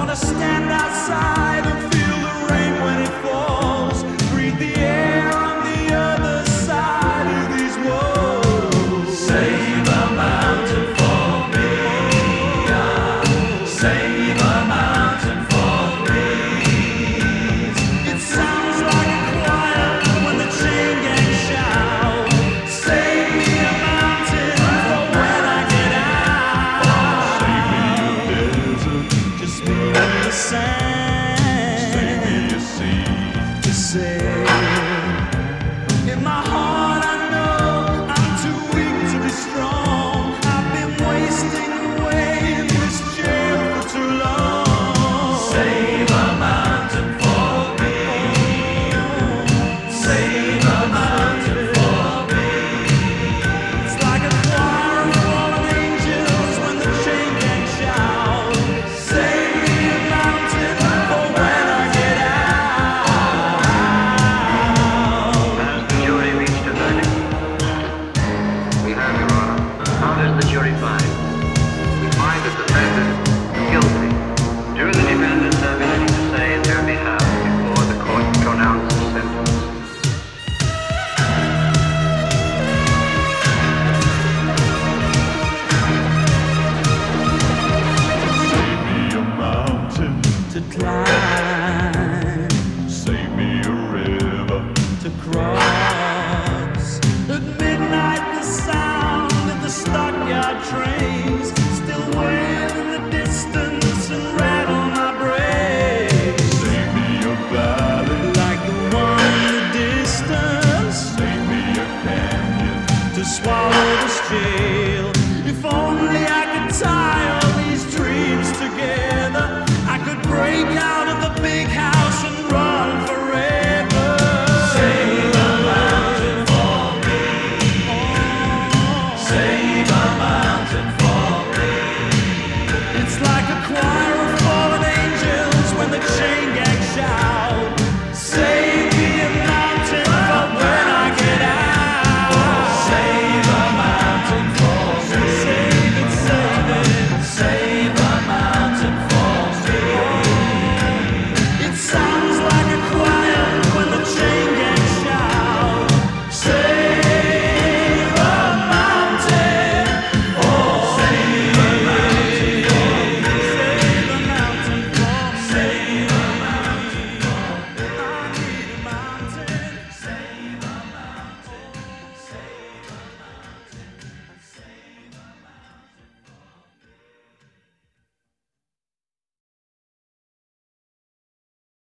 wanna stand outside and feel the rain when it falls. Breathe the air on the other side of these walls. Save a mountain for me. Save a mountain for me. It sounds like a choir when the chain gang shout. Save me a mountain for when I get out. Save me a desert. Just me and the sand. Save me a sea. To say, in my heart I know I'm too weak to be strong. I've been wasting away in this jail for too long. Save a mountain for me. Save a mountain for me. It's like a choir of fallen angels when the chain gang shout. Save me a mountain for when I get out. Has the jury reached a verdict? We have, Your Honor. How does the jury find? We find the defendant guilty. Do the defendants have anything to say in their behalf before the court pronounces sentence? Save me a mountain. To climb, Save me a river. to cross. At midnight the sound of the stockyard trains still wail in the distance and rattle my brain. Save me a valley. Like the one in the distance Save me a canyon. to swallow this jail. If only I